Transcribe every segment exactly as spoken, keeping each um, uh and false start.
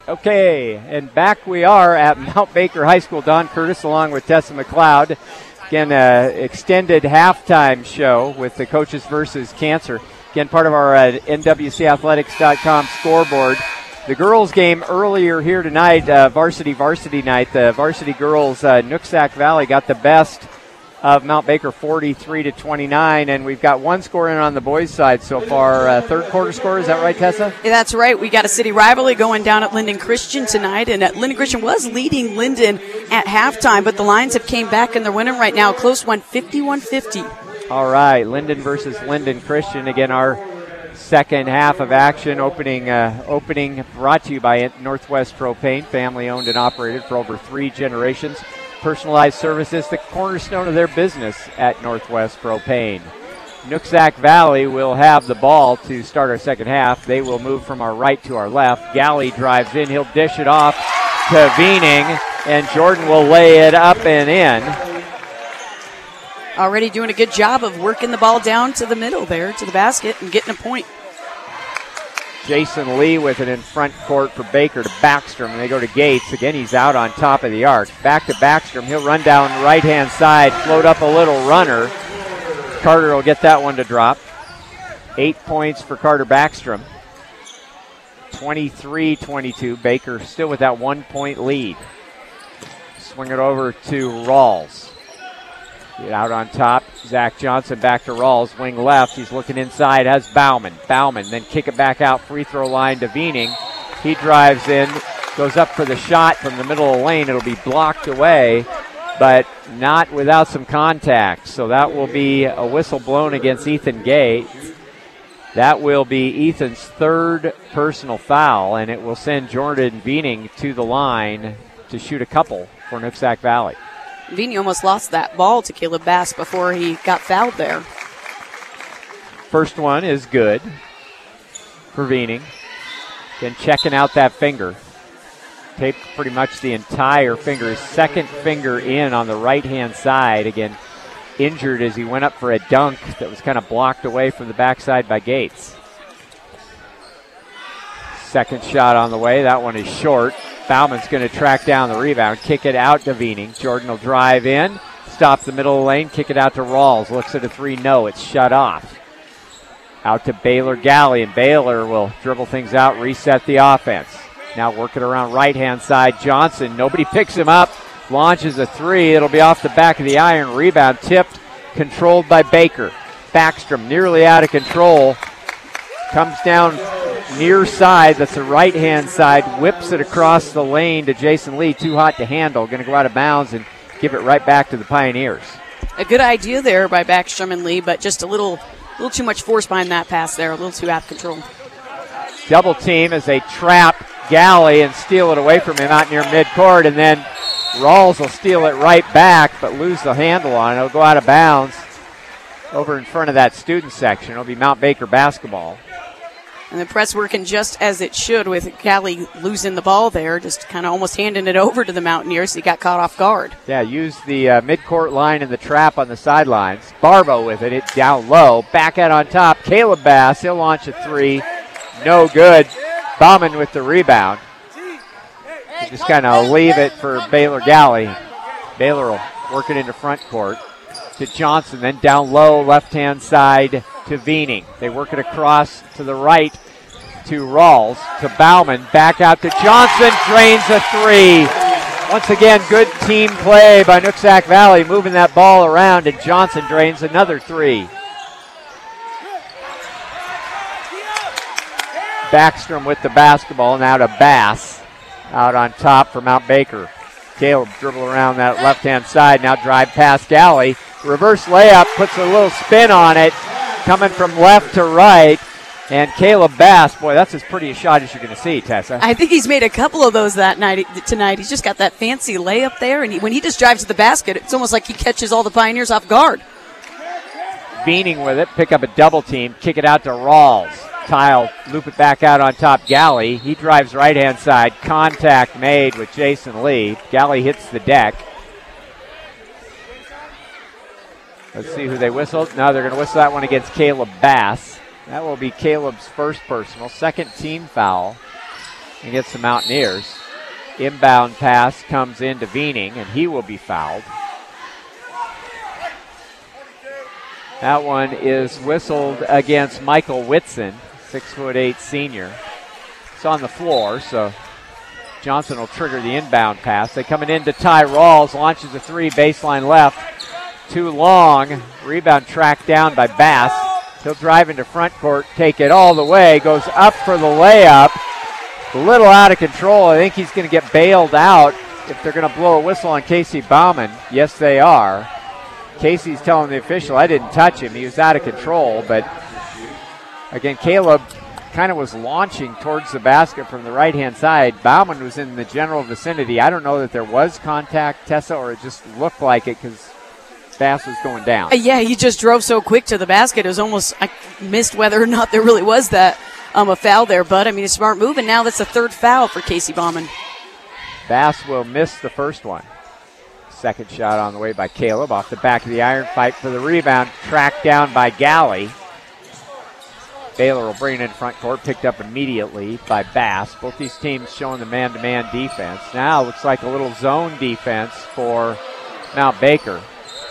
Okay, and back we are at Mount Baker High School. Don Curtis along with Tessa McLeod. Again, uh, extended halftime show with the Coaches versus Cancer. Again, part of our uh, N W C Athletics dot com scoreboard. The girls' game earlier here tonight, uh, varsity varsity night. The varsity girls, uh, Nooksack Valley got the best of Mount Baker, forty-three to twenty-nine, and we've got one score in on the boys' side so far. Uh, third quarter score, is that right, Tessa? Yeah, that's right. We got a city rivalry going down at Linden Christian tonight, and uh, Linden Christian was leading Linden at halftime, but the Lions have came back and they're winning right now. Close one, fifty-one fifty. All right, Linden versus Linden Christian. Again, our second half of action opening uh, opening brought to you by Northwest Propane, family owned and operated for over three generations. Personalized services, the cornerstone of their business at Northwest Propane. Nooksack Valley will have the ball to start our second half. They will move from our right to our left. Galley drives in. He'll dish it off to Viening, and Jordan will lay it up and in. Already doing a good job of working the ball down to the middle there, to the basket, and getting a point. Jason Lee with it in front court for Baker to Backstrom, and they go to Gates. Again, he's out on top of the arc. Back to Backstrom. He'll run down the right-hand side, float up a little runner. Carter will get that one to drop. Eight points for Carter Backstrom. twenty-three twenty-two. Baker still with that one-point lead. Swing it over to Rawls. Get out on top. Zach Johnson back to Rawls. Wing left. He's looking inside. Has Bauman. Bauman then kick it back out. Free throw line to Viening. He drives in. Goes up for the shot from the middle of the lane. It'll be blocked away, but not without some contact. So that will be a whistle blown against Ethan Gay. That will be Ethan's third personal foul, and it will send Jordan Viening to the line to shoot a couple for Nooksack Valley. Viening almost lost that ball to Caleb Bass before he got fouled there. First one is good for Viening. Then checking out that finger. Taped pretty much the entire finger. His second finger in on the right-hand side. Again, injured as he went up for a dunk that was kind of blocked away from the backside by Gates. Second shot on the way. That one is short. Bauman's going to track down the rebound, kick it out to Viening. Jordan will drive in, stop the middle of the lane, kick it out to Rawls. Looks at a three, no, it's shut off. Out to Baylor Galley, and Baylor will dribble things out, reset the offense. Now working around right-hand side, Johnson, nobody picks him up, launches a three. It'll be off the back of the iron, rebound tipped, controlled by Baker. Backstrom nearly out of control, comes down near side, that's the right-hand side, whips it across the lane to Jason Lee, too hot to handle, going to go out of bounds and give it right back to the Pioneers. A good idea there by Backstrom and Lee, but just a little little too much force behind that pass there, a little too out of control. Double team as they trap Galley and steal it away from him out near midcourt, and then Rawls will steal it right back, but lose the handle on it. It'll go out of bounds over in front of that student section. It'll be Mount Baker basketball. And the press working just as it should with Galley losing the ball there, just kind of almost handing it over to the Mountaineers. He got caught off guard. Yeah, used the uh, midcourt line and the trap on the sidelines. Barbo with it, it down low. Back out on top, Caleb Bass. He'll launch a three. No good. Bauman with the rebound. You just kind of leave it for Baylor Galley. Baylor will work it into front court to Johnson, then down low, left-hand side to Viening. They work it across to the right to Rawls, to Bauman, back out to Johnson, drains a three. Once again, good team play by Nooksack Valley, moving that ball around, and Johnson drains another three. Backstrom with the basketball, now to Bass, out on top for Mount Baker. Caleb dribble around that left-hand side, now drive past Galley. Reverse layup, puts a little spin on it, coming from left to right. And Caleb Bass, boy, that's as pretty a shot as you're going to see, Tessa. I think he's made a couple of those that night tonight. He's just got that fancy layup there, and he, when he just drives to the basket, it's almost like he catches all the Pioneers off guard. Viening with it, pick up a double team, kick it out to Rawls. Tile, loop it back out on top, Galley. He drives right-hand side, contact made with Jason Lee. Galley hits the deck. Let's see who they whistled. No, they're going to whistle that one against Caleb Bass. That will be Caleb's first personal, second team foul. against the Mountaineers. Inbound pass comes into Veening, and he will be fouled. That one is whistled against Michael Whitson, six foot eight senior. It's on the floor, so Johnson will trigger the inbound pass. They coming in to Ty Rawls, launches a three, baseline left. Too long. Rebound tracked down by Bass. He'll drive into front court, take it all the way, goes up for the layup. A little out of control. I think he's going to get bailed out if they're going to blow a whistle on Casey Bauman. Yes, they are. Casey's telling the official, I didn't touch him. He was out of control, but again, Caleb kind of was launching towards the basket from the right-hand side. Bauman was in the general vicinity. I don't know that there was contact, Tessa, or it just looked like it because Bass was going down. Uh, yeah, he just drove so quick to the basket. It was almost, I missed whether or not there really was that um, a foul there, but I mean, a smart move, and now that's the third foul for Casey Bauman. Bass will miss the first one. Second shot on the way by Caleb off the back of the iron, fight for the rebound, tracked down by Galley. Baylor will bring it in front court, picked up immediately by Bass. Both these teams showing the man-to-man defense. Now looks like a little zone defense for Mount Baker.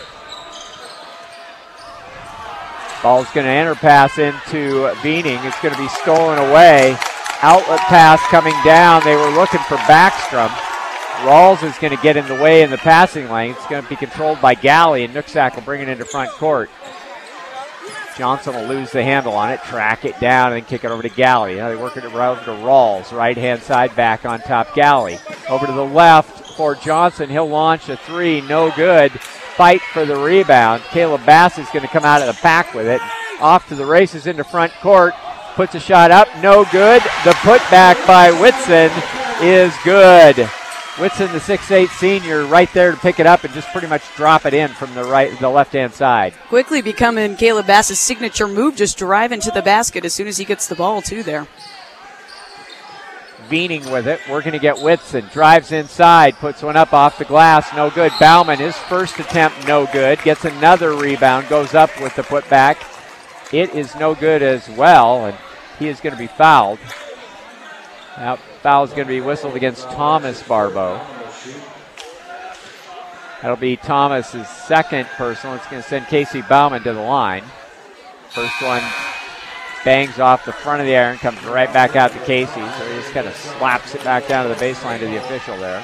Ball's going to enter, pass into Veening. It's going to be stolen away. Outlet pass coming down. They were looking for Backstrom. Rawls is going to get in the way in the passing lane. It's going to be controlled by Galley, and Nooksack will bring it into front court. Johnson will lose the handle on it, track it down, and then kick it over to Galley. Now they work it around to Rawls, right-hand side back on top, Galley. Over to the left for Johnson. He'll launch a three, no good. Fight for the rebound. Caleb Bass is going to come out of the pack with it. Off to the races into front court. Puts a shot up, no good. The putback by Whitson is good. Whitson, the six eight senior, right there to pick it up and just pretty much drop it in from the right, the left-hand side. Quickly becoming Caleb Bass's signature move, just driving to the basket as soon as he gets the ball, too, there. Veening with it. We're going to get Whitson. Drives inside, puts one up off the glass, no good. Bauman, his first attempt, no good. Gets another rebound, goes up with the putback. It is no good as well, and he is going to be fouled. That foul is going to be whistled against Thomas Barbeau. That'll be Thomas's second personal. It's going to send Casey Bauman to the line. First one bangs off the front of the iron, comes right back out to Casey, so he just kind of slaps it back down to the baseline to the official there.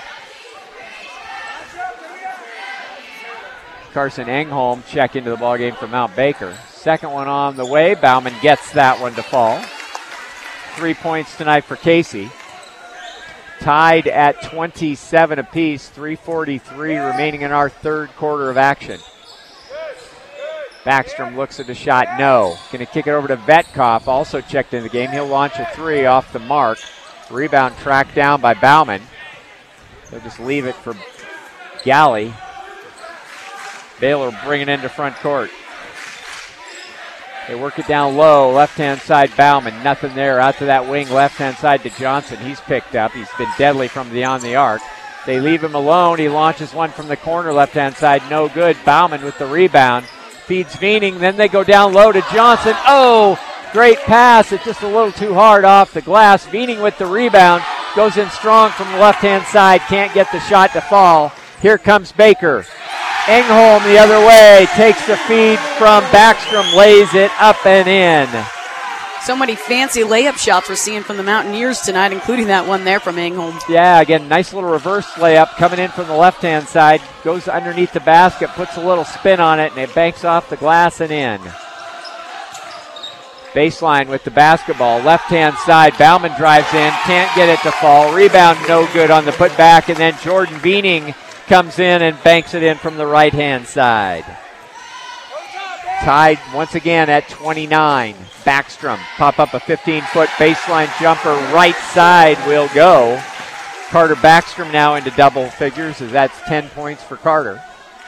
Carson Engholm check into the ballgame for Mount Baker. Second one on the way. Bauman gets that one to fall. Three points tonight for Casey. Tied at twenty-seven apiece, three forty-three remaining in our third quarter of action. Backstrom looks at the shot, no. Going to kick it over to Vetkoff, also checked in the game. He'll launch a three off the mark. Rebound tracked down by Bauman. They'll just leave it for Galley. Baylor bring it into front court. They work it down low, left-hand side Bauman, nothing there. Out to that wing, left-hand side to Johnson. He's picked up. He's been deadly from beyond the arc. They leave him alone. He launches one from the corner, left-hand side, no good. Bauman with the rebound. Feeds Veening, then they go down low to Johnson. Oh, great pass. It's just a little too hard off the glass. Veening with the rebound. Goes in strong from the left-hand side. Can't get the shot to fall. Here comes Baker. Engholm the other way, takes the feed from Backstrom, lays it up and in. So many fancy layup shots we're seeing from the Mountaineers tonight, including that one there from Engholm. Yeah, again, nice little reverse layup coming in from the left-hand side. Goes underneath the basket, puts a little spin on it, and it banks off the glass and in. Baseline with the basketball, left-hand side. Bauman drives in, can't get it to fall. Rebound no good on the putback, and then Jordan Veening comes in and banks it in from the right-hand side. Tied once again at twenty-nine. Backstrom pop up a fifteen-foot baseline jumper, right side will go. Carter Backstrom now into double figures as that's ten points for Carter.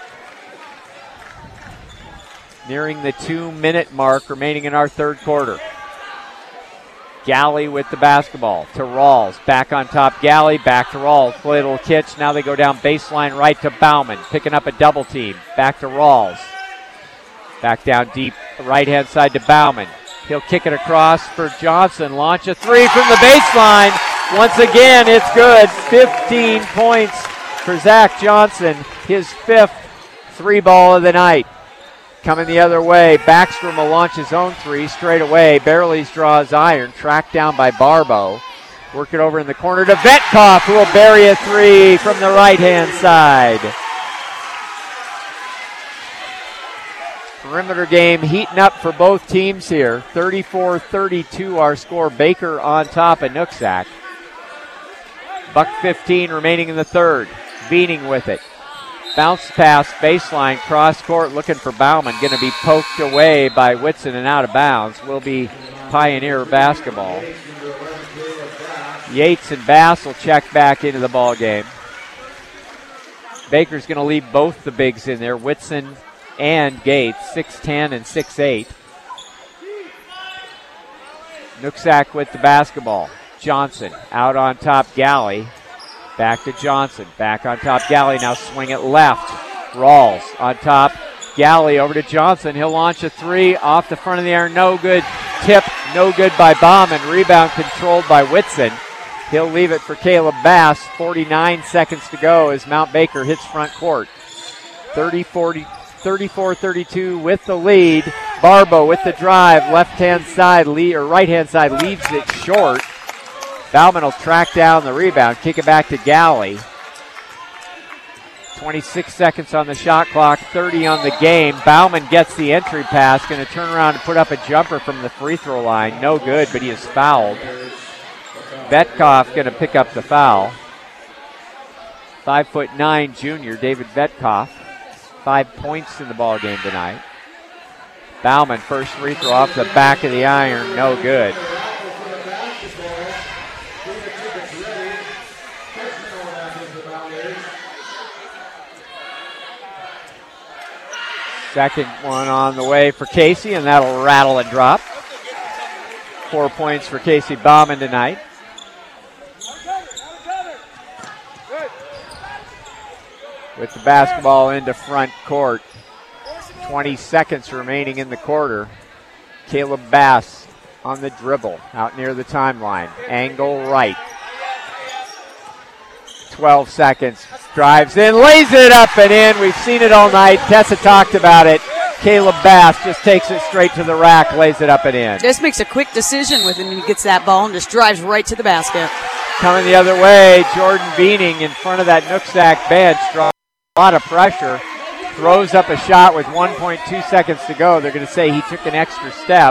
Nearing the two-minute mark remaining in our third quarter. Galley with the basketball to Rawls. Back on top, Galley. Back to Rawls. Play a little kitch. Now they go down baseline right to Bauman. Picking up a double team. Back to Rawls. Back down deep, right-hand side to Bauman. He'll kick it across for Johnson. Launch a three from the baseline. Once again, it's good. fifteen points for Zach Johnson, his fifth three ball of the night. Coming the other way, Backstrom will launch his own three straight away. Barrelys draws iron, tracked down by Barbo. Work it over in the corner to Vetkov, who will bury a three from the right-hand side. Perimeter game heating up for both teams here. thirty-four thirty-two our score. Baker on top of Nooksack. Buck fifteen remaining in the third. Veening with it. Bounce pass, baseline, cross court, looking for Bauman. Going to be poked away by Whitson and out of bounds. Will be Pioneer basketball. Yates and Bass will check back into the ball game. Baker's going to leave both the bigs in there, Whitson and Gates, six ten and six eight. Nooksack with the basketball. Johnson out on top, Galley. Back to Johnson. Back on top, Galley. Now swing it left. Rawls on top. Galley over to Johnson. He'll launch a three off the front of the iron. No good. Tip. No good by Bauman. Rebound controlled by Whitson. He'll leave it for Caleb Bass. forty-nine seconds to go as Mount Baker hits front court. thirty-four thirty-two with the lead. Barbo with the drive. Left-hand side, lead, or right-hand side leaves it short. Bauman will track down the rebound, kick it back to Galley. twenty-six seconds on the shot clock, thirty on the game. Bauman gets the entry pass, going to turn around and put up a jumper from the free throw line. No good, but he is fouled. Vetkov going to pick up the foul. Five foot nine junior David Vetkov. Five points in the ball game tonight. Bauman, first free throw off the back of the iron, no good. Second one on the way for Casey, and that'll rattle and drop. Four points for Casey Bauman tonight. With the basketball into front court. twenty seconds remaining in the quarter. Caleb Bass on the dribble out near the timeline. Angle right. twelve seconds. Drives in, lays it up and in. We've seen it all night. Tessa talked about it. Caleb Bass just takes it straight to the rack, lays it up and in. Just makes a quick decision with him when he gets that ball and just drives right to the basket. Coming the other way, Jordan Veening in front of that Nooksack bench. Draws a lot of pressure. Throws up a shot with one point two seconds to go. They're going to say he took an extra step.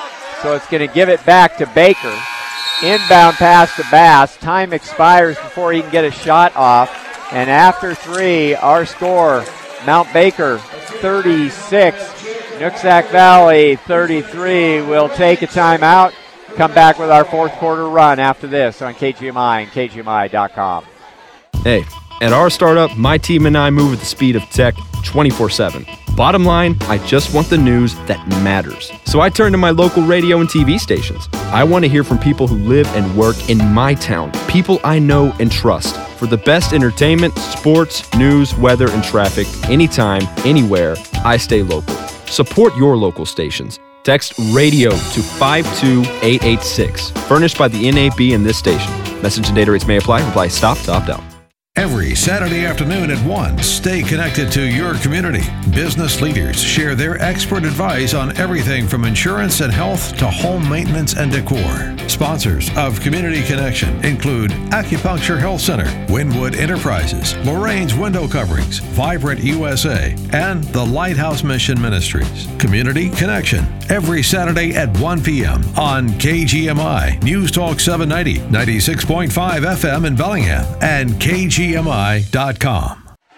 So it's going to give it back to Baker. Inbound pass to Bass. Time expires before he can get a shot off. And after three, our score, Mount Baker thirty-six, Nooksack Valley thirty-three. We'll take a timeout. Come back with our fourth quarter run after this on K G M I and K G M I dot com. Hey, at our startup, my team and I move at the speed of tech twenty-four seven. Bottom line, I just want the news that matters. So I turn to my local radio and T V stations. I want to hear from people who live and work in my town, people I know and trust. For the best entertainment, sports, news, weather, and traffic, anytime, anywhere, I stay local. Support your local stations. Text RADIO to five two eight eight six. Furnished by the N A B and this station. Message and data rates may apply. Reply stop to opt out. Every Saturday afternoon at one, stay connected to your community. Business leaders share their expert advice on everything from insurance and health to home maintenance and decor. Sponsors of Community Connection include Acupuncture Health Center, Winwood Enterprises, Lorraine's Window Coverings, Vibrant U S A, and the Lighthouse Mission Ministries. Community Connection, every Saturday at one p.m. on K G M I, News Talk seven ninety, ninety-six point five F M in Bellingham, and K G M I dot com.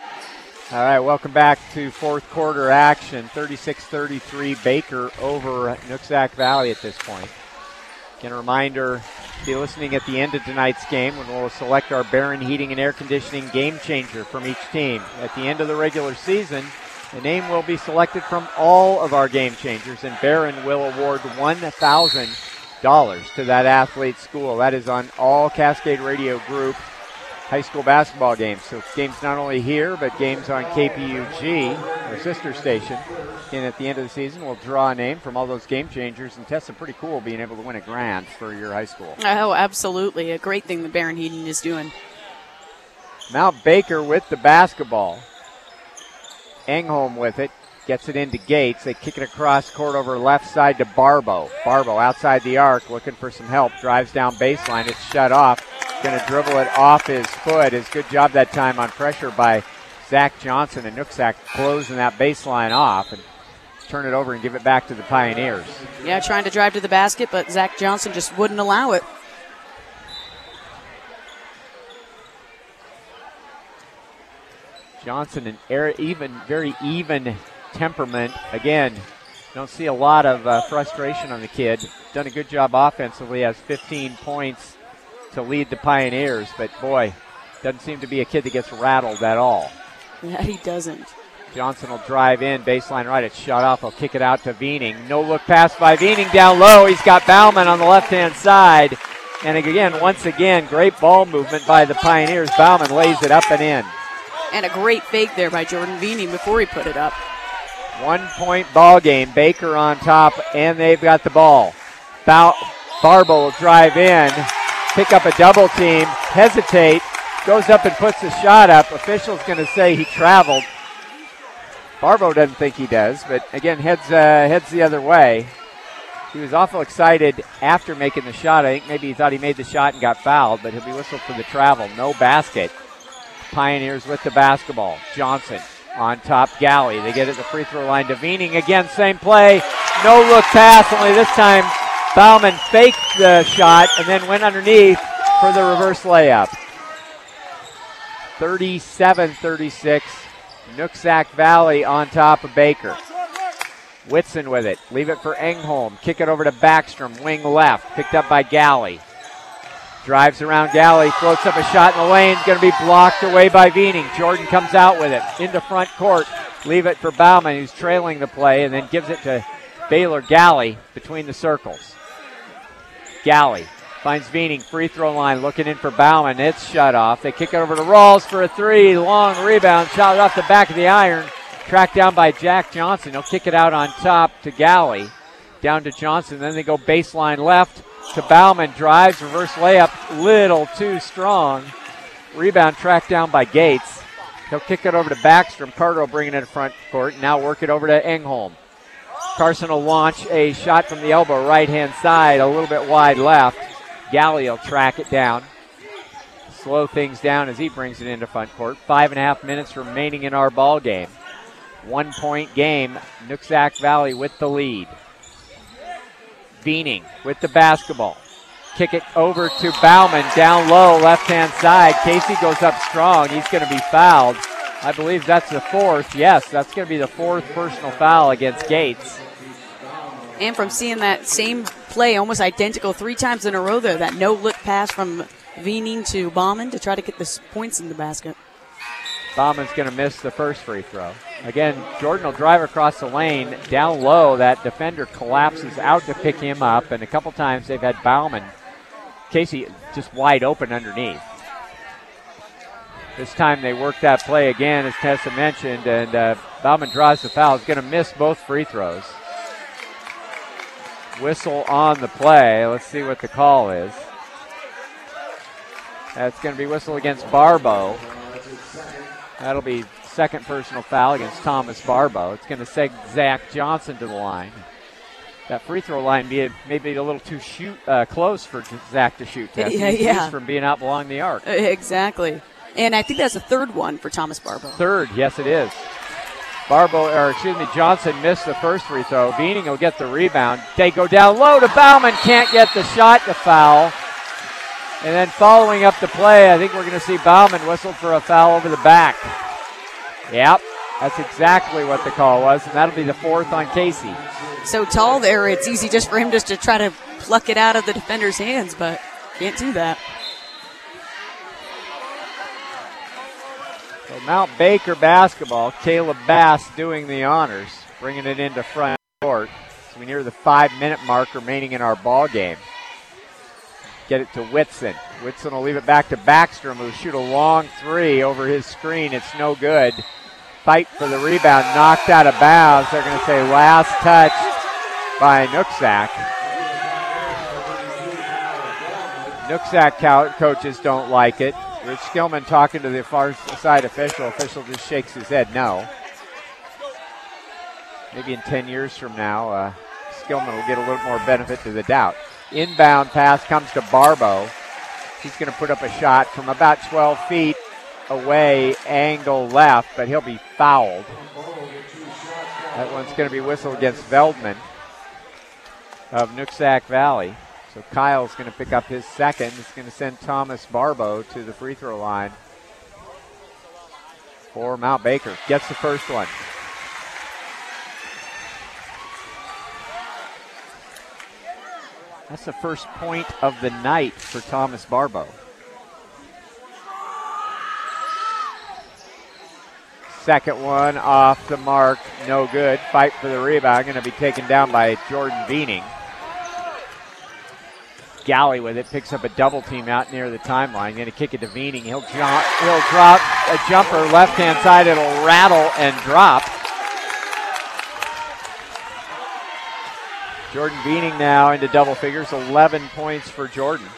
All right, welcome back to fourth quarter action. thirty-six thirty-three Baker over Nooksack Valley at this point. Again, a reminder, be listening at the end of tonight's game when we'll select our Barron Heating and Air Conditioning game changer from each team. At the end of the regular season, the name will be selected from all of our game changers, and Barron will award one thousand dollars to that athlete school. That is on all Cascade Radio Group high school basketball games. So games not only here, but games on K P U G, our sister station. And at the end of the season, we'll draw a name from all those game changers and test. Some pretty cool being able to win a grand for your high school. Oh, absolutely. A great thing that Baron Heaton is doing. Mount Baker with the basketball. Engholm with it. Gets it into Gates. They kick it across court over left side to Barbo. Barbo outside the arc looking for some help. Drives down baseline. It's shut off. Going to dribble it off his foot. His good job that time on pressure by Zach Johnson. And Nooksack closing that baseline off and turn it over and give it back to the Pioneers. Yeah, trying to drive to the basket, but Zach Johnson just wouldn't allow it. Johnson, an air, even, very even temperament. Again, don't see a lot of uh, frustration on the kid. Done a good job offensively. Has fifteen points to lead the Pioneers, but boy, doesn't seem to be a kid that gets rattled at all. Yeah, he doesn't. Johnson will drive in, baseline right. It's shut off. He'll kick it out to Viening. No look pass by Viening down low. He's got Bauman on the left-hand side. And again, once again, great ball movement by the Pioneers. Bauman lays it up and in. And a great fake there by Jordan Viening before he put it up. One-point ball game. Baker on top, and they've got the ball. Bow- Barbo will drive in, pick up a double team, hesitate, goes up and puts the shot up. Official's going to say he traveled. Barbo doesn't think he does, but again, heads uh, heads the other way. He was awful excited after making the shot. I think maybe he thought he made the shot and got fouled, but he'll be whistled for the travel. No basket. Pioneers with the basketball. Johnson on top, Galley. They get it to the free throw line to Viening. Again, same play. No look pass, only this time Bauman faked the shot and then went underneath for the reverse layup. thirty-seven thirty-six. Nooksack Valley on top of Baker. Whitson with it. Leave it for Engholm. Kick it over to Backstrom. Wing left. Picked up by Galley. Drives around Galley. Floats up a shot in the lane. Going to be blocked away by Viening. Jordan comes out with it. Into front court. Leave it for Bauman, who's trailing the play, and then gives it to Baylor Galley between the circles. Galley finds Viening, free throw line, looking in for Bauman. It's shut off. They kick it over to Rawls for a three. Long rebound, shot off the back of the iron. Tracked down by Jack Johnson. He'll kick it out on top to Galley. Down to Johnson. Then they go baseline left to Bauman. Drives, reverse layup, little too strong. Rebound tracked down by Gates. He'll kick it over to Backstrom. Carter will bring it in front court. Now work it over to Engholm. Carson will launch a shot from the elbow, right-hand side, a little bit wide left. Galley will track it down. Slow things down as he brings it into front court. Five and a half minutes remaining in our ball game. One-point game. Nooksack Valley with the lead. Viening with the basketball. Kick it over to Bauman, down low, left-hand side. Casey goes up strong. He's going to be fouled. I believe that's the fourth. Yes, that's going to be the fourth personal foul against Gates. And from seeing that same play, almost identical three times in a row there, that no-look pass from Viening to Bauman to try to get the points in the basket. Bauman's going to miss the first free throw. Again, Jordan will drive across the lane. Down low, that defender collapses out to pick him up, and a couple times they've had Bauman, Casey, just wide open underneath. This time they work that play again, as Tessa mentioned, and uh, Bauman draws the foul. He's going to miss both free throws. Whistle on the play. Let's see what the call is. That's going to be whistle against Barbo. That'll be second personal foul against Thomas Barbo. It's going to send Zach Johnson to the line. That free throw line be maybe a little too shoot uh, close for Zach to shoot. Tess. Yeah, He's yeah. from being out along the arc. Exactly. And I think that's the third one for Thomas Barbo. Third, yes it is. Barbo, or excuse me, Johnson missed the first free throw. Viening will get the rebound. They go down low to Bauman, can't get the shot to foul. And then following up the play, I think we're going to see Bauman whistled for a foul over the back. Yep, that's exactly what the call was, and that'll be the fourth on Casey. So tall there, it's easy just for him just to try to pluck it out of the defender's hands, but can't do that. So Mount Baker basketball, Caleb Bass doing the honors, bringing it into front court. So we near the five-minute mark remaining in our ball game. get it to Whitson. Whitson will leave it back to Backstrom, who'll shoot a long three over his screen. It's no good. Fight for the rebound, knocked out of bounds. They're going to say last touch by Nooksack. Nooksack co- coaches don't like it. Rich Skillman talking to the far side official. Official just shakes his head no. Maybe in ten years from now, uh, Skillman will get a little more benefit to the doubt. Inbound pass comes to Barbo. He's going to put up a shot from about twelve feet away, angle left, but he'll be fouled. That one's going to be whistled against Veldman of Nooksack Valley. So Kyle's going to pick up his second. It's going to send Thomas Barbo to the free throw line for Mount Baker. Gets the first one. That's the first point of the night for Thomas Barbo. Second one off the mark, no good. Fight for the rebound, going to be taken down by Jordan Veening. Galley with it, picks up a double team out near the timeline. Going to kick it to Veening. He'll, jump, he'll drop a jumper left-hand side. It'll rattle and drop. Jordan Veening now into double figures, eleven points for Jordan.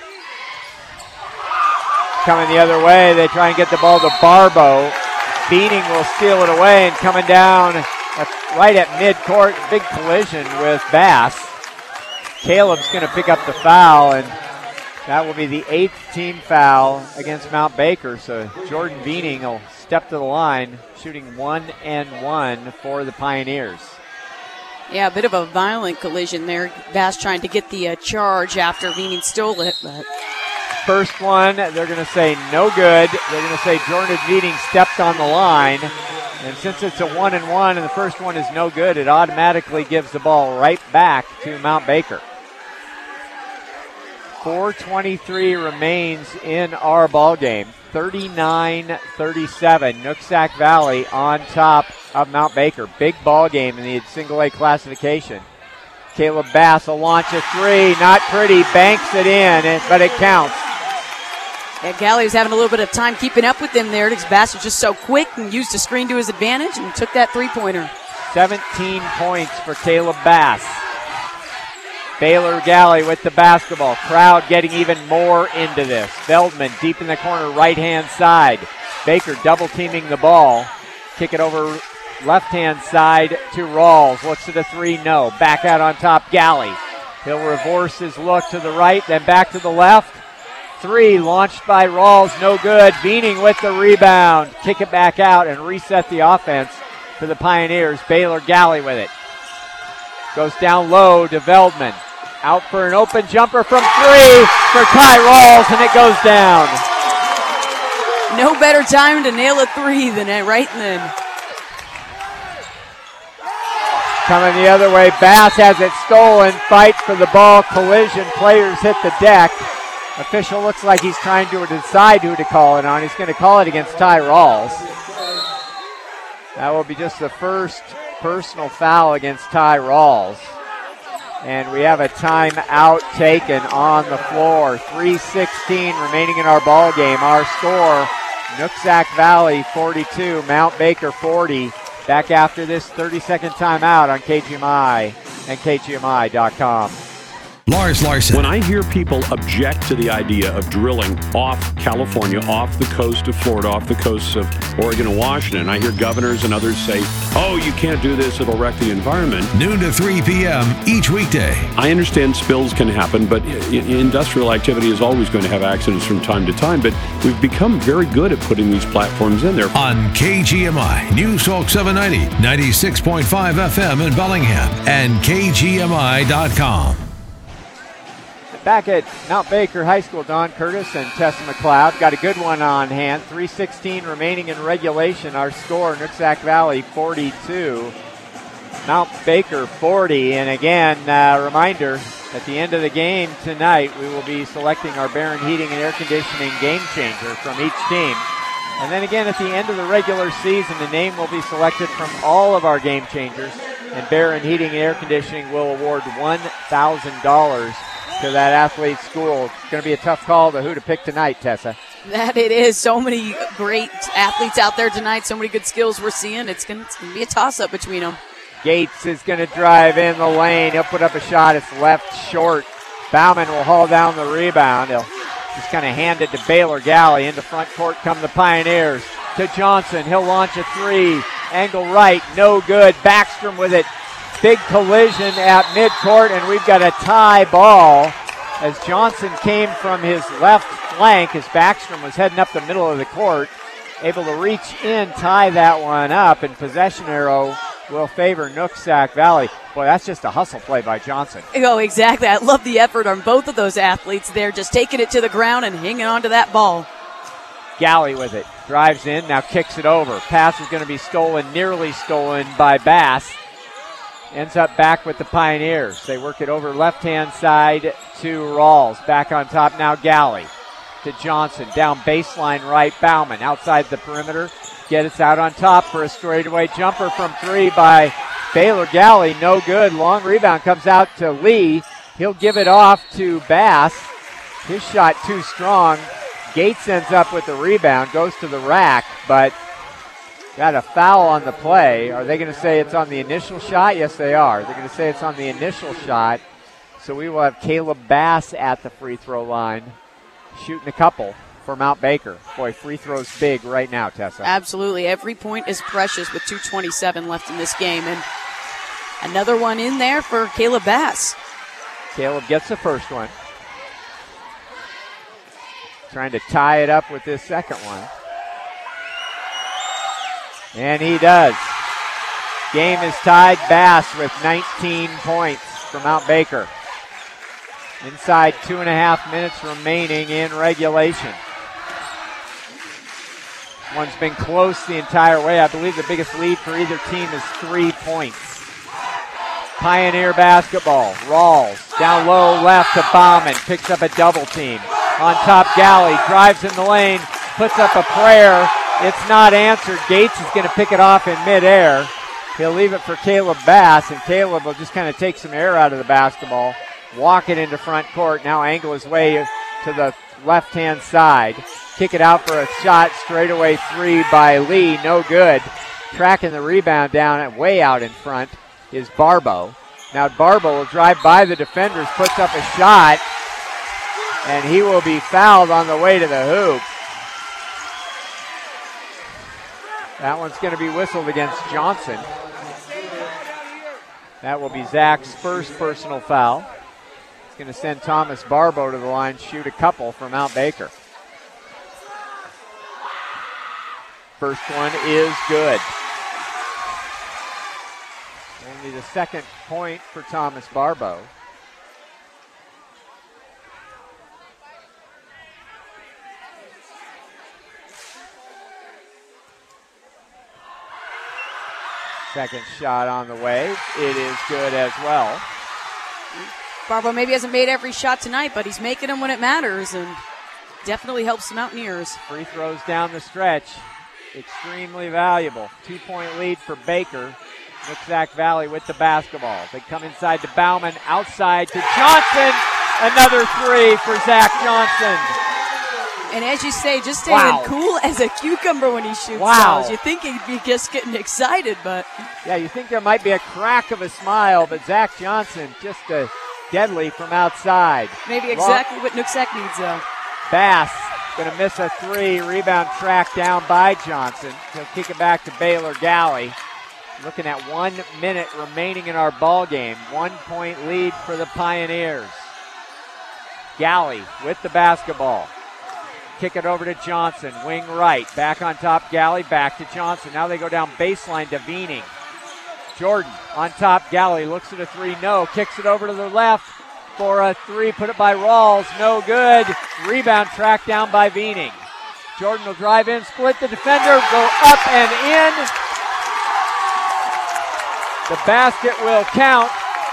Coming the other way, they try and get the ball to Barbo. Veening will steal it away, and coming down right at midcourt, big collision with Bass. Caleb's going to pick up the foul, and that will be the eighth team foul against Mount Baker. So Jordan Veening will step to the line, shooting one and one for the Pioneers. Yeah, a bit of a violent collision there. Bass trying to get the uh, charge after Veening stole it. But first one, they're going to say no good. They're going to say Jordan Veening stepped on the line. And since it's a one and one and the first one is no good, it automatically gives the ball right back to Mount Baker. four twenty-three remains in our ball game. thirty-nine thirty-seven. Nooksack Valley on top of Mount Baker. Big ball game in the single A classification. Caleb Bass will launch a three. Not pretty. Banks it in, but it counts. Yeah, Galley was having a little bit of time keeping up with him there because Bass was just so quick and used the screen to his advantage and took that three-pointer. seventeen points for Caleb Bass. Baylor Galley with the basketball. Crowd getting even more into this. Veldman deep in the corner, right-hand side. Baker double-teaming the ball. Kick it over left-hand side to Rawls. Looks at a three, no. Back out on top, Galley. He'll reverse his look to the right, then back to the left. Three launched by Rawls, no good. Veening with the rebound. Kick it back out and reset the offense for the Pioneers. Baylor Galley with it. Goes down low to Veldman. Out for an open jumper from three for Ty Rawls, and it goes down. No better time to nail a three than right then. Coming the other way, Bass has it stolen. Fight for the ball, collision. Players hit the deck. Official looks like he's trying to decide who to call it on. He's going to call it against Ty Rawls. That will be just the first personal foul against Ty Rawls. And we have a timeout taken on the floor. three sixteen remaining in our ball game. Our score, Nooksack Valley forty-two, Mount Baker forty. Back after this thirty-second timeout on K G M I and K G M I dot com. Lars Larson. When I hear people object to the idea of drilling off California, off the coast of Florida, off the coasts of Oregon and Washington, I hear governors and others say, oh, you can't do this, it'll wreck the environment. Noon to three p.m. each weekday. I understand spills can happen, but industrial activity is always going to have accidents from time to time, but we've become very good at putting these platforms in there. On K G M I, News Talk seven ninety, ninety-six point five F M in Bellingham, and K G M I dot com. Back at Mount Baker High School, Don Curtis and Tessa McLeod got a good one on hand. three sixteen remaining in regulation. Our score, Nooksack Valley forty-two, Mount Baker forty. And again, uh, reminder, at the end of the game tonight, we will be selecting our Barron Heating and Air Conditioning game changer from each team. And then again, at the end of the regular season, the name will be selected from all of our game changers. And Barron Heating and Air Conditioning will award one thousand dollars to that athlete school. It's going to be a tough call to who to pick tonight, Tessa. That it is. So many great athletes out there tonight. So many good skills we're seeing. It's going to be a toss-up between them. Gates is going to drive in the lane. He'll put up a shot. It's left short. Bauman will haul down the rebound. He'll just kind of hand it to Baylor Galley. Into front court come the Pioneers. To Johnson. He'll launch a three. Angle right. No good. Backstrom with it. Big collision at midcourt, and we've got a tie ball as Johnson came from his left flank as Backstrom was heading up the middle of the court. Able to reach in, tie that one up, and possession arrow will favor Nooksack Valley. Boy, that's just a hustle play by Johnson. Oh, exactly. I love the effort on both of those athletes there, just taking it to the ground and hanging on to that ball. Galley with it. Drives in, now kicks it over. Pass is going to be stolen, nearly stolen by Bass. Ends up back with the Pioneers. They work it over left-hand side to Rawls. Back on top now Galley. To Johnson. Down baseline right. Bauman outside the perimeter. Get it out on top for a straightaway jumper from three by Baylor Galley. No good. Long rebound comes out to Lee. He'll give it off to Bass. His shot too strong. Gates ends up with the rebound. Goes to the rack, but got a foul on the play. Are they going to say it's on the initial shot? Yes, they are. They're going to say it's on the initial shot. So we will have Caleb Bass at the free throw line, shooting a couple for Mount Baker. Boy, free throws big right now, Tessa. Absolutely. Every point is precious with two twenty-seven left in this game. And another one in there for Caleb Bass. Caleb gets the first one. Trying to tie it up with this second one. And he does. Game is tied. Bass with nineteen points for Mount Baker. Inside two and a half minutes remaining in regulation. One's been close the entire way. I believe the biggest lead for either team is three points. Pioneer basketball. Rawls down low left to Bauman. Picks up a double team. On top, Galley drives in the lane. Puts up a prayer. It's not answered. Gates is going to pick it off in midair. He'll leave it for Caleb Bass, and Caleb will just kind of take some air out of the basketball. Walk it into front court. Now angle his way to the left-hand side. Kick it out for a shot. Straightaway three by Lee. No good. Tracking the rebound down and way out in front is Barbo. Now Barbo will drive by the defenders, puts up a shot, and he will be fouled on the way to the hoop. That one's going to be whistled against Johnson. That will be Zach's first personal foul. It's going to send Thomas Barbo to the line, shoot a couple for Mount Baker. First one is good. Only the second point for Thomas Barbo. Second shot on the way. It is good as well. Barbo maybe hasn't made every shot tonight, but he's making them when it matters and definitely helps the Mountaineers. Free throws down the stretch. Extremely valuable. Two-point lead for Baker. Nooksack Valley with the basketball. They come inside to Bauman, outside to Johnson. Another three for Zach Johnson. And as you say, just staying Wow. cool as a cucumber when he shoots Wow. fouls. You think he'd be just getting excited, but Yeah, you think there might be a crack of a smile, but Zach Johnson just a deadly from outside. maybe exactly what Nooksack needs, though. Bass going to miss a three. Rebound tracked down by Johnson. He'll kick it back to Baylor Galley. Looking at one minute remaining in our ball game. One-point lead for the Pioneers. Galley with the basketball. Kick it over to Johnson, wing right. Back on top, Galley, back to Johnson. Now they go down baseline to Veening. Jordan on top, Galley looks at a three, no. Kicks it over to the left for a three, put it by Rawls, no good. Rebound tracked down by Veening. Jordan will drive in, split the defender, go up and in. The basket will count.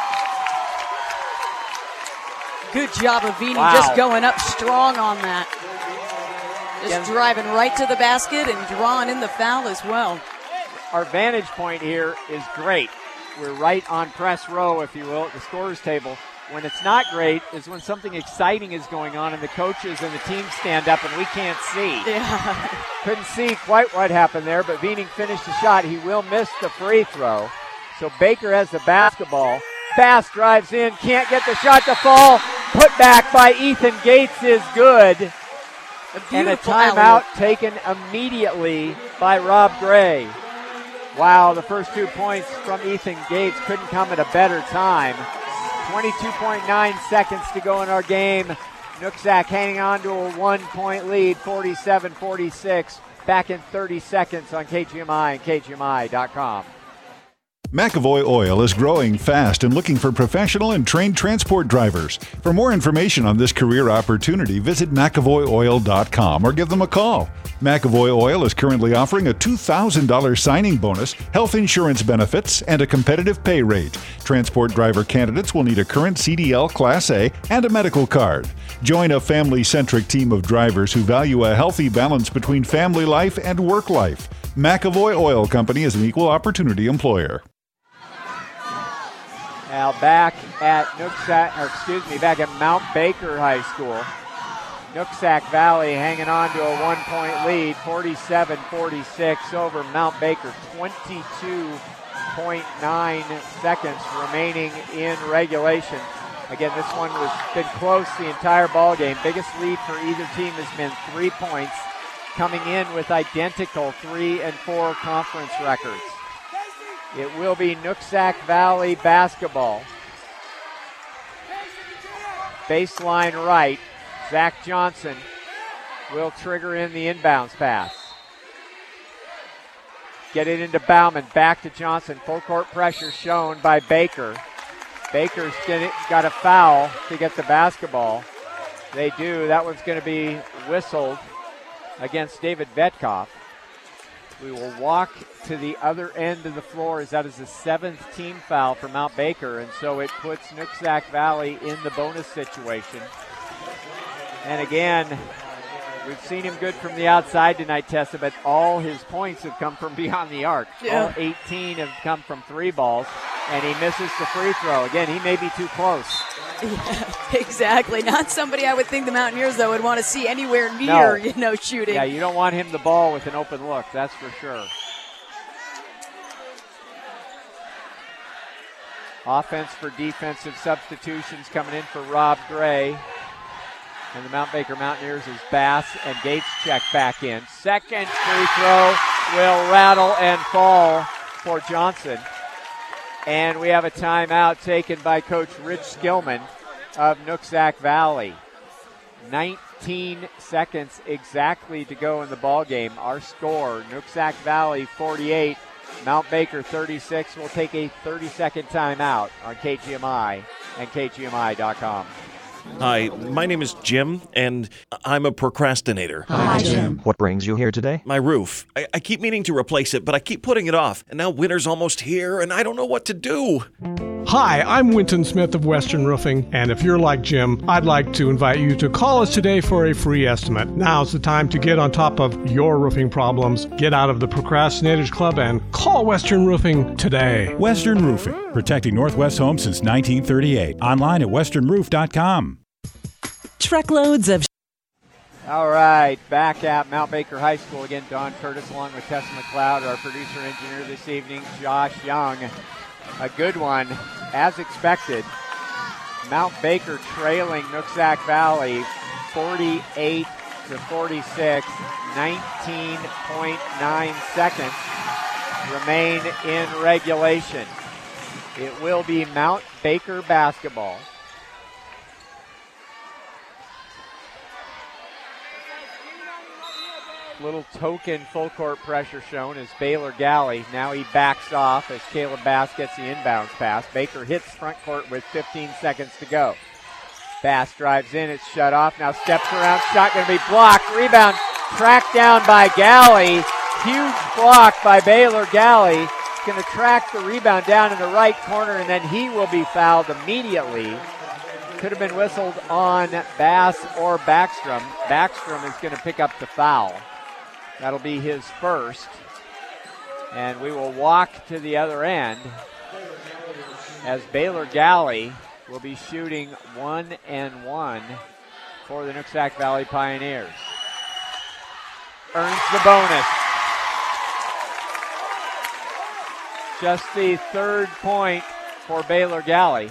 Good job of Veening, Wow. just going up strong on that. Just Yeah. driving right to the basket and drawing in the foul as well. Our vantage point here is great. We're right on press row, if you will, at the scorer's table. When it's not great is when something exciting is going on and the coaches and the team stand up and we can't see. Yeah. Couldn't see quite what happened there, but Veening finished the shot. He will miss the free throw. So Baker has the basketball. Bass drives in, can't get the shot to fall. Put back by Ethan Gates is good. A and a beautiful timeout alley-oop. taken immediately by Rob Gray. Wow, the first two points from Ethan Gates couldn't come at a better time. twenty-two point nine seconds to go in our game. Nooksack hanging on to a one-point lead, forty-seven forty-six. Back in thirty seconds on K G M I and K G M I dot com. McAvoy Oil is growing fast and looking for professional and trained transport drivers. For more information on this career opportunity, visit McAvoy Oil dot com or give them a call. McAvoy Oil is currently offering a two thousand dollars signing bonus, health insurance benefits, and a competitive pay rate. Transport driver candidates will need a current C D L Class A and a medical card. Join a family-centric team of drivers who value a healthy balance between family life and work life. McAvoy Oil Company is an equal opportunity employer. Now back at Nooksack, or excuse me, back at Mount Baker High School. Nooksack Valley hanging on to a one-point lead, forty-seven forty-six over Mount Baker. twenty-two point nine seconds remaining in regulation. Again, this one was been close the entire ball game. Biggest lead for either team has been three points, coming in with identical three and four conference records. It will be Nooksack Valley basketball. Baseline right. Zach Johnson will trigger in the inbounds pass. Get it into Bauman. Back to Johnson. Full court pressure shown by Baker. Baker's got a foul to get the basketball. They do. That one's going to be whistled against David Vetkoff. We will walk to the other end of the floor as that is the seventh team foul for Mount Baker, and so it puts Nooksack Valley in the bonus situation. And again, we've seen him good from the outside tonight, Tessa, but all his points have come from beyond the arc. Yeah. All eighteen have come from three balls, and he misses the free throw. Again, he may be too close. Yeah, exactly. Not somebody I would think the Mountaineers, though, would want to see anywhere near, No. you know, shooting. Yeah, you don't want him the ball with an open look, that's for sure. Offense for defensive substitutions coming in for Rob Gray. And the Mount Baker Mountaineers is Bass and Gates check back in. Second free throw will rattle and fall for Johnson. And we have a timeout taken by Coach Rich Skillman of Nooksack Valley. nineteen seconds exactly to go in the ball game. Our score, Nooksack Valley forty-eight, Mount Baker thirty-six. We'll take a thirty-second timeout on K G M I and K G M I dot com. Hi, my name is Jim, and I'm a procrastinator. Hi, Jim. What brings you here today? My roof. I, I keep meaning to replace it, but I keep putting it off. And now winter's almost here, and I don't know what to do. Hi, I'm Winton Smith of Western Roofing, and if you're like Jim, I'd like to invite you to call us today for a free estimate. Now's the time to get on top of your roofing problems. Get out of the Procrastinators Club and call Western Roofing today. Western Roofing, protecting Northwest homes since nineteen thirty-eight. Online at western roof dot com. Truckloads of... All right, back at Mount Baker High School again. Don Curtis along with Tessa McLeod, our producer engineer this evening, Josh Young. A good one, as expected. Mount Baker trailing Nooksack Valley forty-eight to forty-six. nineteen point nine seconds remain in regulation. It will be Mount Baker basketball. Little token full court pressure shown as Baylor Galley. Now he backs off as Caleb Bass gets the inbounds pass. Baker hits front court with fifteen seconds to go. Bass drives in, it's shut off. Now steps around, shot going to be blocked. Rebound tracked down by Galley. Huge block by Baylor Galley. Going to track the rebound down in the right corner, and then he will be fouled immediately. Could have been whistled on Bass or Backstrom. Backstrom is going to pick up the foul. That'll be his first. And we will walk to the other end as Baylor Galley will be shooting one and one for the Nooksack Valley Pioneers. Earns the bonus. Just the third point for Baylor Galley.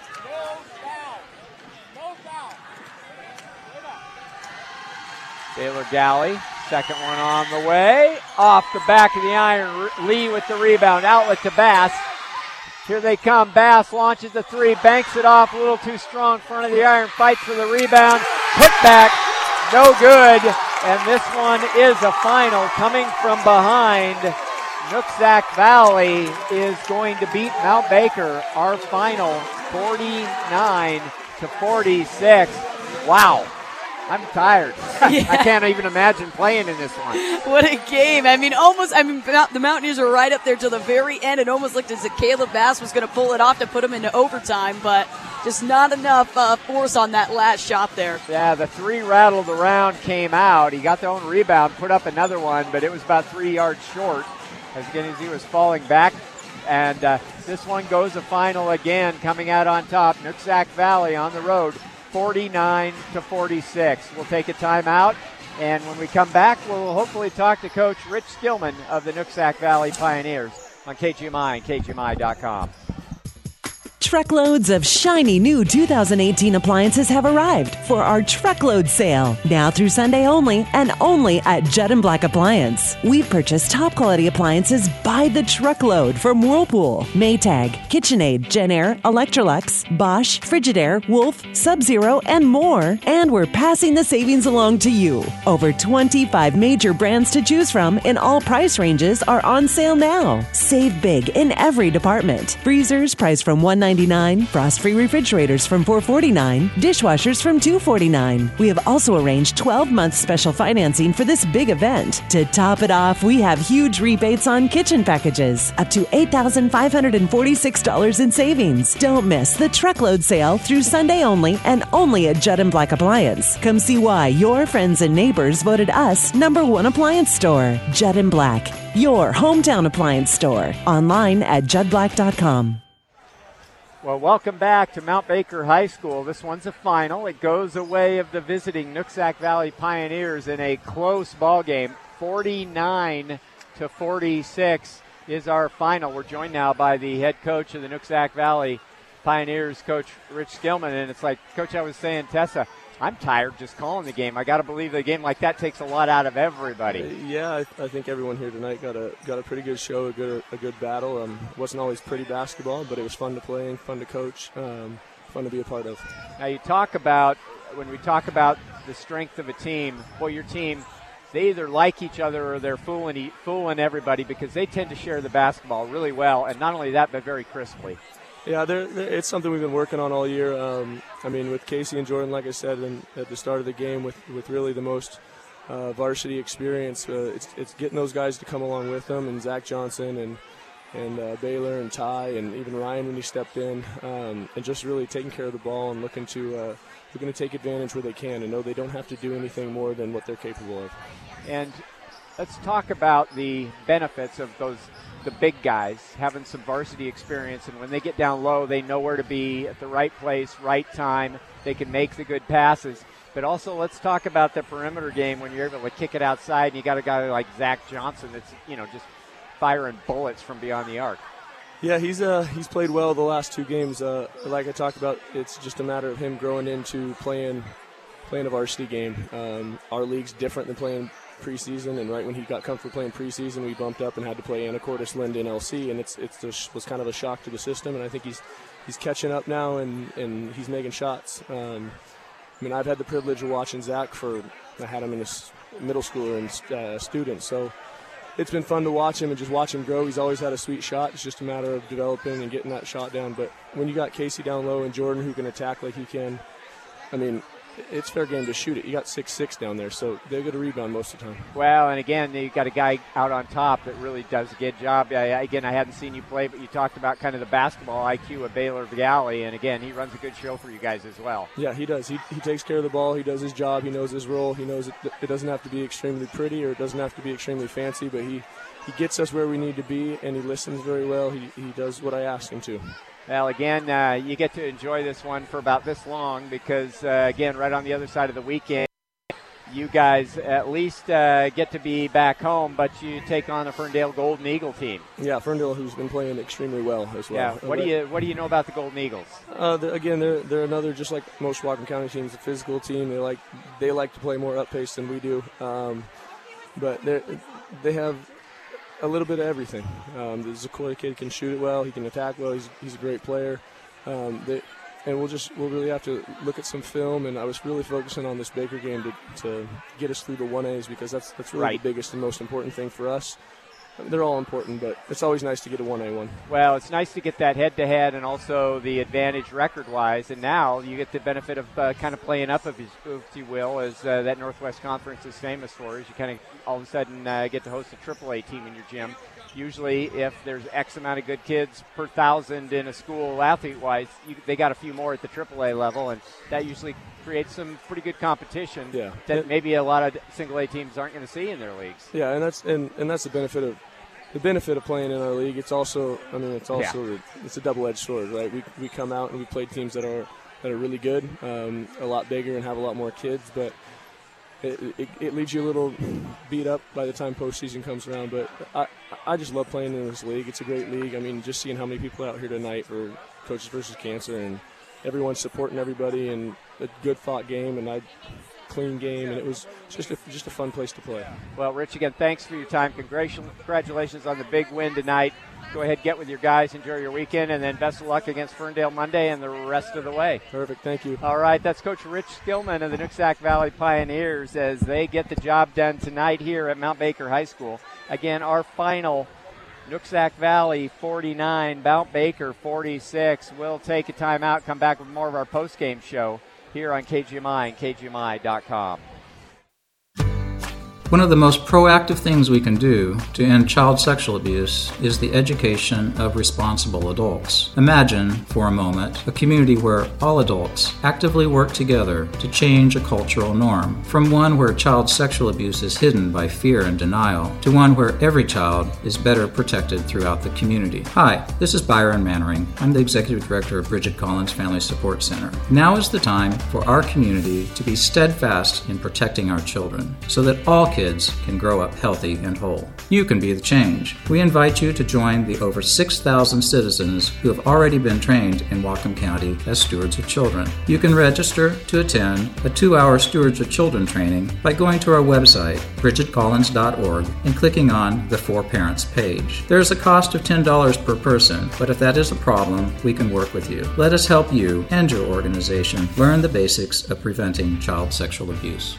Baylor Galley, second one on the way. Off the back of the iron, Lee with the rebound. Outlet to Bass. Here they come. Bass launches the three, banks it off a little too strong. Front of the iron, fights for the rebound. Put back, no good. And this one is a final coming from behind. Nooksack Valley is going to beat Mount Baker. Our final, forty-nine to forty-six. Wow. I'm tired. Yeah. I can't even imagine playing in this one. What a game. I mean, almost, I mean, the Mountaineers were right up there till the very end. It almost looked as if Caleb Bass was going to pull it off to put them into overtime, but just not enough uh, force on that last shot there. Yeah, the three rattled around, came out. He got the own rebound, put up another one, but it was about three yards short as again as he was falling back. And uh, this one goes to final again, coming out on top. Nooksack Valley on the road. forty-nine to forty-six. We'll take a timeout, and when we come back, we'll hopefully talk to Coach Rich Skillman of the Nooksack Valley Pioneers on K G M I and K G M I dot com. Truckloads of shiny new two thousand eighteen appliances have arrived for our truckload sale, now through Sunday only and only at Judd and Black Appliance. We've purchased top quality appliances by the truckload from Whirlpool, Maytag, KitchenAid, Genair, Electrolux, Bosch, Frigidaire, Wolf, Sub-Zero, and more. And we're passing the savings along to you. Over twenty-five major brands to choose from in all price ranges are on sale now. Save big in every department. Freezers priced from one hundred ninety-nine dollars, frost-free refrigerators from four hundred forty-nine dollars, dishwashers from two hundred forty-nine dollars. We have also arranged twelve month special financing for this big event. To top it off, we have huge rebates on kitchen packages, up to eight thousand five hundred forty-six dollars in savings. Don't miss the truckload sale through Sunday only and only at Judd and Black Appliance. Come see why your friends and neighbors voted us number one appliance store. Judd and Black, your hometown appliance store. Online at judd black dot com. Well, welcome back to Mount Baker High School. This one's a final. It goes the way of the visiting Nooksack Valley Pioneers in a close ball game. forty-nine to forty-six is our final. We're joined now by the head coach of the Nooksack Valley Pioneers, Coach Rich Skillman. And it's like, Coach, I was saying, Tessa, I'm tired just calling the game. I got to believe the game like that takes a lot out of everybody. Yeah, I, I think everyone here tonight got a got a pretty good show, a good a good battle. Um, wasn't always pretty basketball, but it was fun to play and fun to coach, um, fun to be a part of. Now you talk about, when we talk about the strength of a team, well, your team, they either like each other or they're fooling fooling everybody because they tend to share the basketball really well, and not only that, but very crisply. Yeah, they're, they're, it's something we've been working on all year. Um, I mean, with Casey and Jordan, like I said in, at the start of the game, with, with really the most uh, varsity experience, uh, it's it's getting those guys to come along with them, and Zach Johnson and and uh, Baylor and Ty and even Ryan when he stepped in, um, and just really taking care of the ball and looking to uh, looking to take advantage where they can and know they don't have to do anything more than what they're capable of. And let's talk about the benefits of those. The big guys having some varsity experience, and when they get down low, they know where to be at the right place, right time. They can make the good passes. But also, let's talk about the perimeter game when you're able to kick it outside, and you got a guy like Zach Johnson that's, you know, just firing bullets from beyond the arc. Yeah, he's uh he's played well the last two games. Uh, like I talked about, it's just a matter of him growing into playing playing a varsity game. Um, our league's different than playing preseason, and right when he got comfortable playing preseason, we bumped up and had to play Anacortes Linden L C, and it's it's just was kind of a shock to the system, and I think he's he's catching up now, and, and he's making shots. Um, I mean, I've had the privilege of watching Zach for, I had him in a middle schooler and uh, student, so it's been fun to watch him and just watch him grow. He's always had a sweet shot. It's just a matter of developing and getting that shot down, but when you got Casey down low and Jordan who can attack like he can, I mean, it's fair game to shoot it. You got six six down there, so they're going to rebound most of the time. Well, and again, you got a guy out on top that really does a good job. I, again, I hadn't seen you play, but you talked about kind of the basketball I Q of Baylor Galley, and again, he runs a good show for you guys as well. Yeah, he does. He, he takes care of the ball. He does his job. He knows his role. He knows it, it doesn't have to be extremely pretty or it doesn't have to be extremely fancy, but he, he gets us where we need to be, and he listens very well. He, he does what I ask him to. Well, again, uh, you get to enjoy this one for about this long because, uh, again, right on the other side of the weekend, you guys at least uh, get to be back home, but you take on the Ferndale Golden Eagle team. Yeah, Ferndale, who's been playing extremely well as well. Yeah. What do you What do you know about the Golden Eagles? Uh, they're, again, they're they're another, just like most Whatcom County teams, a physical team. They like they like to play more up pace than we do, um, but they they have a little bit of everything. Um, the Zakoi kid can shoot it well. He can attack well. He's he's a great player. Um, they, And we'll just we'll really have to look at some film, and I was really focusing on this Baker game to, to get us through the one A's because that's that's really right. the biggest and most important thing for us. They're all important, but it's always nice to get a one A one. Well, it's nice to get that head-to-head and also the advantage record-wise, and now you get the benefit of uh, kind of playing up, if you, if you will, as uh, that Northwest Conference is famous for, is you kind of all of a sudden uh, get to host a triple A team in your gym. Usually, if there's X amount of good kids per thousand in a school athlete-wise, you, they got a few more at the triple A level, and that usually creates some pretty good competition yeah. that it, maybe a lot of single A teams aren't going to see in their leagues. Yeah, and that's and, and that's the benefit of the benefit of playing in our league. It's also, I mean, it's also yeah. it's a double-edged sword, right? We we come out and we play teams that are that are really good, um, a lot bigger, and have a lot more kids, but. It, it, it leaves you a little beat up by the time postseason comes around, but I I just love playing in this league. It's a great league. I mean, just seeing how many people out here tonight for Coaches versus Cancer, and everyone's supporting everybody, and a good fought game, and I clean game, and it was just a, just a fun place to play. Well, Rich, again, thanks for your time. Congratulations on the big win tonight. Go ahead, get with your guys, enjoy your weekend, and then best of luck against Ferndale Monday and the rest of the way. Perfect, thank you. All right, that's Coach Rich Skillman of the Nooksack Valley Pioneers as they get the job done tonight here at Mount Baker High School. Again, our final, Nooksack Valley forty-nine, Mount Baker forty-six. We'll take a timeout, come back with more of our post-game show here on K G M I and K G M I dot com. One of the most proactive things we can do to end child sexual abuse is the education of responsible adults. Imagine, for a moment, a community where all adults actively work together to change a cultural norm, from one where child sexual abuse is hidden by fear and denial, to one where every child is better protected throughout the community. Hi, this is Byron Mannering. I'm the Executive Director of Bridget Collins Family Support Center. Now is the time for our community to be steadfast in protecting our children, so that all kids kids can grow up healthy and whole. You can be the change. We invite you to join the over six thousand citizens who have already been trained in Whatcom County as stewards of children. You can register to attend a two-hour Stewards of Children training by going to our website, bridget collins dot org, and clicking on the For Parents page. There is a cost of ten dollars per person, but if that is a problem, we can work with you. Let us help you and your organization learn the basics of preventing child sexual abuse.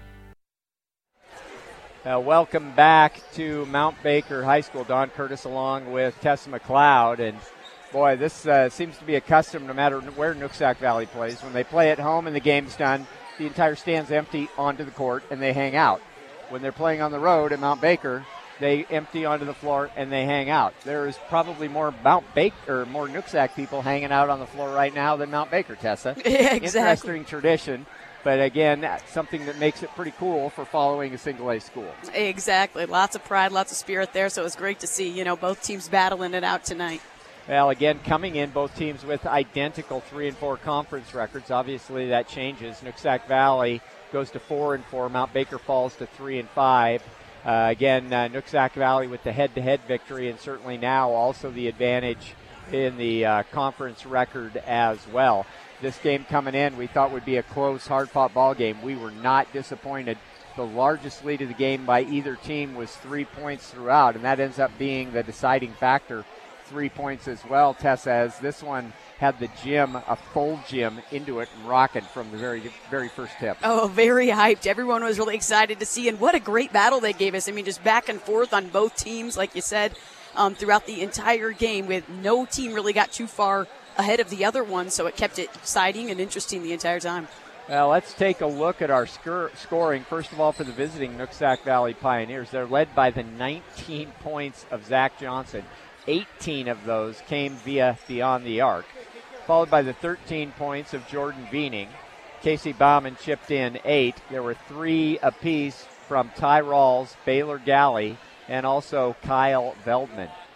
Uh, welcome back to Mount Baker High School. Don Curtis along with Tessa McLeod. And, boy, this uh, seems to be a custom no matter where Nooksack Valley plays. When they play at home and the game's done, the entire stand's empty onto the court and they hang out. When they're playing on the road at Mount Baker, they empty onto the floor and they hang out. There is probably more Mount Baker, or more Nooksack people hanging out on the floor right now than Mount Baker, Tessa. Yeah, exactly. Interesting tradition. But, again, something that makes it pretty cool for following a single-A school. Exactly. Lots of pride, lots of spirit there, so it was great to see, you know, both teams battling it out tonight. Well, again, coming in, both teams with identical three and four conference records. Obviously, that changes. Nooksack Valley goes to four and four. Mount Baker falls to three and five. Uh, again, uh, Nooksack Valley with the head-to-head victory, and certainly now also the advantage in the uh, conference record as well. This game coming in, we thought would be a close, hard-fought ball game. We were not disappointed. The largest lead of the game by either team was three points throughout, and that ends up being the deciding factor. Three points as well, Tessa, as this one had the gym, a full gym, into it and rocking from the very, very first tip. Oh, very hyped. Everyone was really excited to see, and what a great battle they gave us. I mean, just back and forth on both teams, like you said, um, throughout the entire game, with no team really got too far ahead of the other one, so it kept it exciting and interesting the entire time. Well, let's take a look at our sc- scoring. First of all, for the visiting Nooksack Valley Pioneers, they're led by the nineteen points of Zach Johnson. eighteen of those came via Beyond the Arc, followed by the thirteen points of Jordan Veening. Casey Bauman chipped in eight. There were three apiece from Ty Rawls, Baylor Galley, and also Kyle Veldman.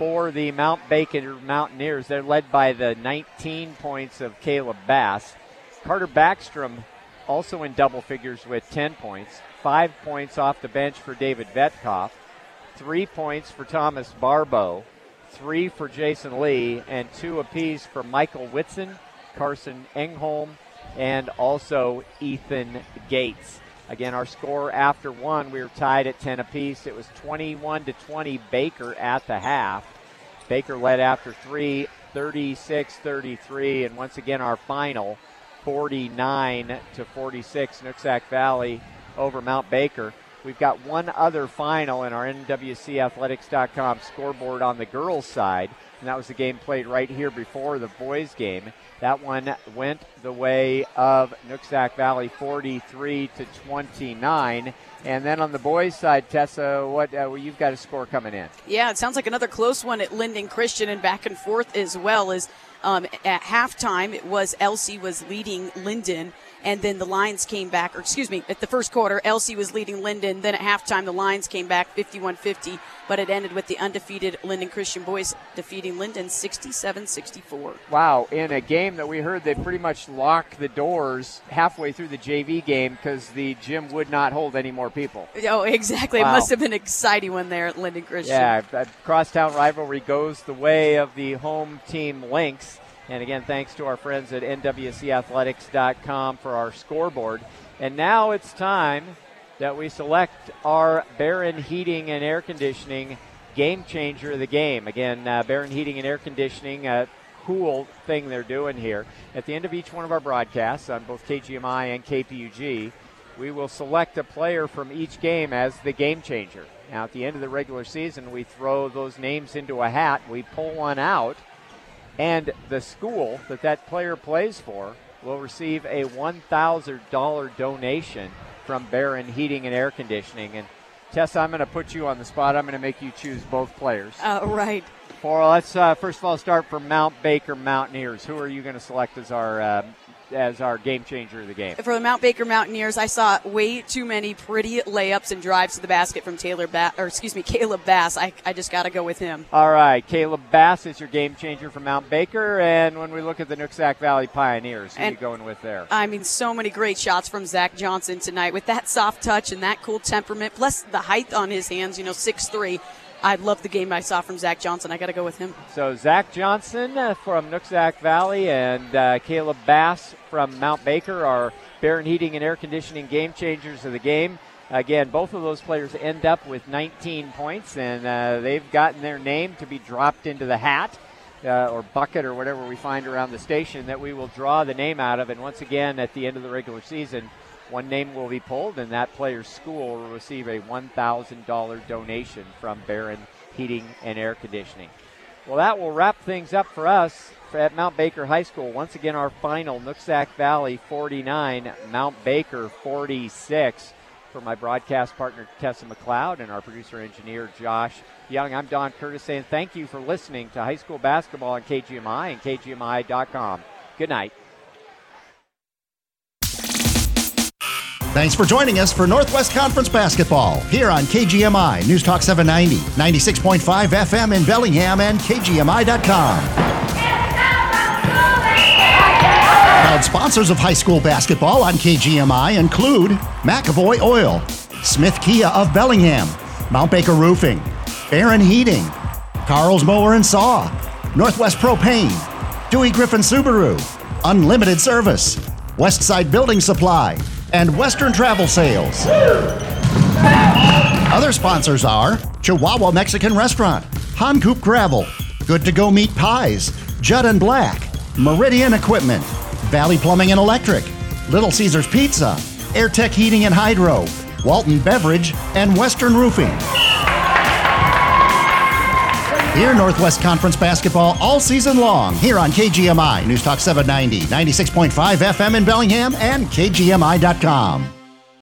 for the Mount Baker Mountaineers. They're led by the nineteen points of Caleb Bass. Carter Backstrom also in double figures with ten points. Five points off the bench for David Vetkoff. Three points for Thomas Barbeau. Three for Jason Lee, and two apiece for Michael Whitson, Carson Engholm, and also Ethan Gates. Again, our score after one, we were tied at ten apiece. It was twenty-one to twenty Baker at the half. Baker led after three, thirty-six thirty-three, and once again our final, forty-nine to forty-six, Nooksack Valley over Mount Baker. We've got one other final in our N W C Athletics dot com scoreboard on the girls' side, and that was the game played right here before the boys' game. That one went the way of Nooksack Valley, forty-three to twenty-nine. And then on the boys' side, Tessa, what uh, well, you've got a score coming in. Yeah, it sounds like another close one at Linden Christian, and back and forth as well. As um, at halftime, it was Elsie was leading Linden, and then the Lions came back, or excuse me, at the first quarter, Elsie was leading Linden. Then at halftime, the Lions came back fifty-one fifty, but it ended with the undefeated Linden Christian boys defeating Linden sixty-seven sixty-four. Wow, in a game that we heard they pretty much locked the doors halfway through the J V game because the gym would not hold any more people. Oh, exactly. Wow. It must have been an exciting one there at Linden Christian. Yeah, that crosstown rivalry goes the way of the home team Lynx. And again, thanks to our friends at N W C Athletics dot com for our scoreboard. And now it's time that we select our Barron Heating and Air Conditioning Game Changer of the game. Again, uh, Barron Heating and Air Conditioning, a cool thing they're doing here. At the end of each one of our broadcasts on both K G M I and K P U G, we will select a player from each game as the game changer. Now, at the end of the regular season, we throw those names into a hat. We pull one out, and the school that that player plays for will receive a one thousand dollars donation from Barron Heating and Air Conditioning. And Tessa, I'm going to put you on the spot. I'm going to make you choose both players. Uh, right. For, let's uh, first of all start for Mount Baker Mountaineers. Who are you going to select as our uh, as our game changer of the game? For the Mount Baker Mountaineers, I saw way too many pretty layups and drives to the basket from Taylor Bass, or excuse me, Caleb Bass. I, I just got to go with him. All right, Caleb Bass is your game changer for Mount Baker. And when we look at the Nooksack Valley Pioneers, who and, are you going with there? I mean, so many great shots from Zach Johnson tonight with that soft touch and that cool temperament, plus the height on his hands, you know, six three. I love the game I saw from Zach Johnson. I got to go with him. So Zach Johnson uh, from Nooksack Valley and uh, Caleb Bass from Mount Baker are Barron Heating and Air Conditioning game changers of the game. Again, both of those players end up with nineteen points, and uh, they've gotten their name to be dropped into the hat uh, or bucket or whatever we find around the station that we will draw the name out of. And once again, at the end of the regular season, one name will be pulled, and that player's school will receive a one thousand dollars donation from Barron Heating and Air Conditioning. Well, that will wrap things up for us at Mount Baker High School. Once again, our final, Nooksack Valley forty-nine, Mount Baker forty-six. For my broadcast partner, Tessa McLeod, and our producer-engineer, Josh Young, I'm Don Curtis saying thank you for listening to high school basketball on K G M I and K G M I dot com. Good night. Thanks for joining us for Northwest Conference Basketball here on K G M I, News Talk seven ninety, ninety-six point five F M in Bellingham and K G M I dot com. Proud sponsors of high school basketball on K G M I include McAvoy Oil, Smith Kia of Bellingham, Mount Baker Roofing, Barron Heating, Carl's Mower and Saw, Northwest Propane, Dewey Griffin Subaru, Unlimited Service, Westside Building Supply, and Western Travel Sales. Other sponsors are Chihuahua Mexican Restaurant, Hankoop Gravel, Good to Go Meat Pies, Judd and Black, Meridian Equipment, Valley Plumbing and Electric, Little Caesars Pizza, AirTech Heating and Hydro, Walton Beverage, and Western Roofing. Hear Northwest Conference basketball all season long here on K G M I, News Talk seven ninety, ninety-six point five F M in Bellingham and K G M I dot com.